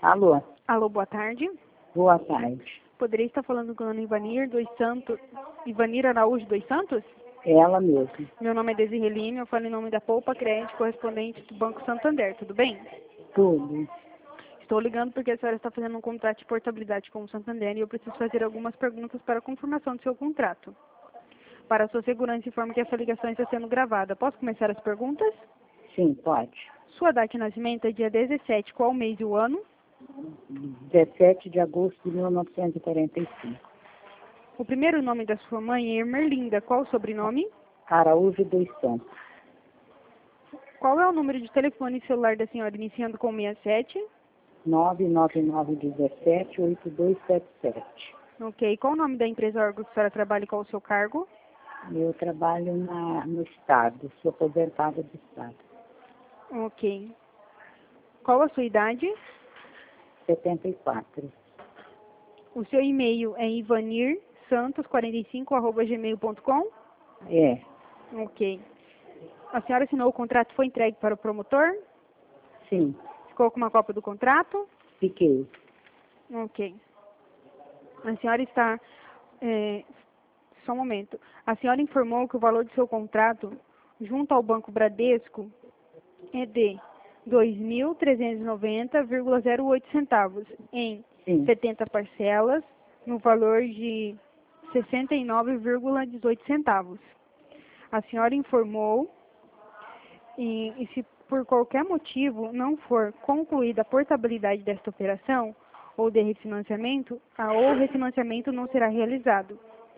Alô, Alô, boa tarde. boa tarde. Poderia estar falando com a Ana Ivanir Araújo dos Santos? Ela mesma. Meu nome é Desirelime, eu falo em nome da Poupa Crédito, correspondente do Banco Santander, tudo bem? Tudo. Estou ligando porque a senhora está fazendo um contrato de portabilidade com o Santander e eu preciso fazer algumas perguntas para a confirmação do seu contrato. Para a sua segurança, informo que essa ligação está sendo gravada. Posso começar as perguntas? Sim, pode. Sua data de nascimento é dia 17, qual o mês e o ano? 17 de agosto de 1945. O primeiro nome da sua mãe é Ermerlinda, qual o sobrenome? Araújo dos Santos. Qual é o número de telefone e celular da senhora iniciando com 67? 99917-8277. Ok. Qual o nome da empresa órgão que a senhora trabalha e qual o seu cargo? Eu trabalho no Estado, sou aposentada do Estado. Ok. Qual a sua idade? 74. O seu e-mail é ivanirsantos45@gmail.com? É, Ok. A senhora assinou o contrato e foi entregue para o promotor? sim, Ficou com uma cópia do contrato? fiquei. Ok. A senhora está... só um momento. A senhora informou que o valor do seu contrato junto ao Banco Bradesco é de 2.390,08 centavos em Sim, 70 parcelas no valor de 69,18 centavos. A senhora informou e se por qualquer motivo não for concluída a portabilidade desta operação ou de refinanciamento, o refinanciamento não será realizado.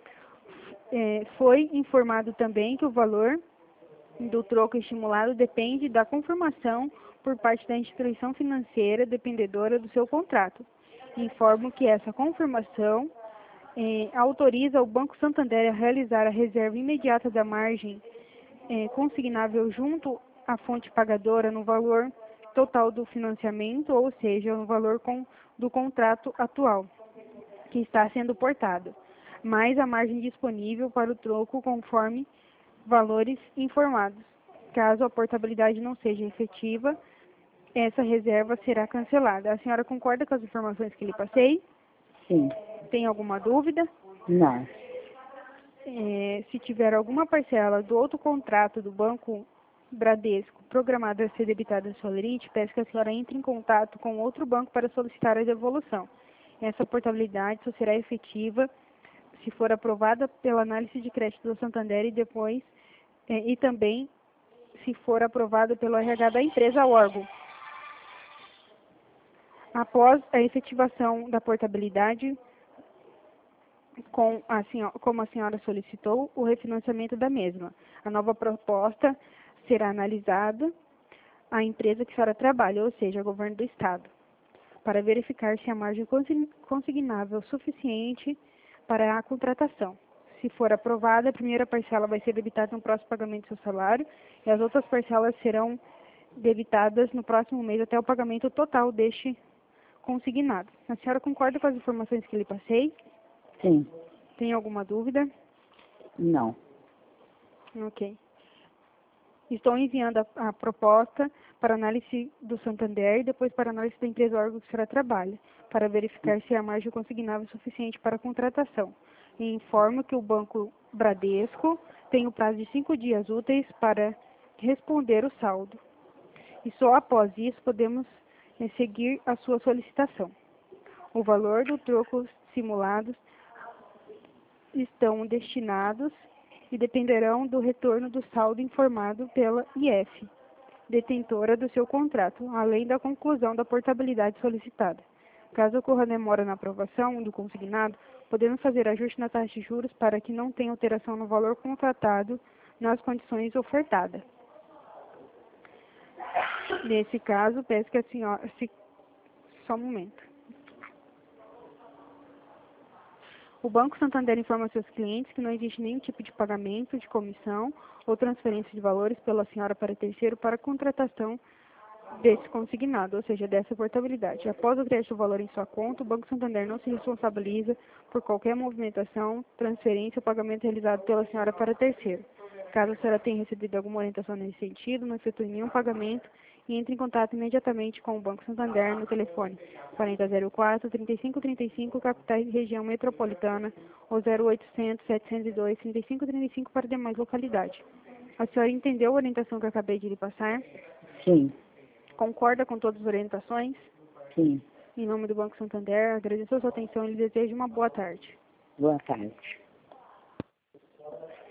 Foi informado também que o valor do troco estimulado depende da confirmação por parte da instituição financeira dependedora do seu contrato. Informo que essa confirmação autoriza o Banco Santander a realizar a reserva imediata da margem consignável junto à fonte pagadora no valor total do financiamento, ou seja, no valor do contrato atual que está sendo portado, mais a margem disponível para o troco conforme valores informados. Caso a portabilidade não seja efetiva, essa reserva será cancelada. A senhora concorda com as informações que lhe passei? sim, Tem alguma dúvida? não. Se tiver alguma parcela do outro contrato do Banco Bradesco programada a ser debitada na sua lerite, peço que a senhora entre em contato com outro banco para solicitar a devolução. Essa portabilidade só será efetiva se for aprovada pela análise de crédito do Santander e também se for aprovada pelo RH da empresa órgão. Após a efetivação da portabilidade, como a senhora solicitou, o refinanciamento da mesma. A nova proposta será analisada a empresa que a senhora trabalha, ou seja, o governo do Estado, para verificar se a margem consignável é suficiente para a contratação. Se for aprovada, a primeira parcela vai ser debitada no próximo pagamento do seu salário e as outras parcelas serão debitadas no próximo mês até o pagamento total deste consignado. A senhora concorda com as informações que lhe passei? Sim, Tem alguma dúvida? não. Ok. Estou enviando a proposta para análise do Santander e depois para análise da empresa órgão que a senhora trabalha, para verificar se a margem consignável é suficiente para a contratação. E informo que o Banco Bradesco tem o prazo de 5 dias úteis para responder o saldo. E só após isso podemos seguir a sua solicitação. O valor do troco simulados estão destinados e dependerão do retorno do saldo informado pela IF, detentora do seu contrato, além da conclusão da portabilidade solicitada. Caso ocorra demora na aprovação do consignado, podemos fazer ajuste na taxa de juros para que não tenha alteração no valor contratado nas condições ofertadas. Nesse caso, peço que a senhora... Só um momento. O Banco Santander informa seus clientes que não existe nenhum tipo de pagamento de comissão ou transferência de valores pela senhora para terceiro para a contratação desse consignado, ou seja, dessa portabilidade. Após o crédito do valor em sua conta, o Banco Santander não se responsabiliza por qualquer movimentação, transferência ou pagamento realizado pela senhora para terceiro. Caso a senhora tenha recebido alguma orientação nesse sentido, não efetue nenhum pagamento e entre em contato imediatamente com o Banco Santander no telefone 4004-3535, capitais e região metropolitana, ou 0800-702-3535 para demais localidades. A senhora entendeu a orientação que eu acabei de lhe passar? Sim, Concorda com todas as orientações? sim. Em nome do Banco Santander, agradeço a sua atenção e lhe desejo uma boa tarde. Boa tarde.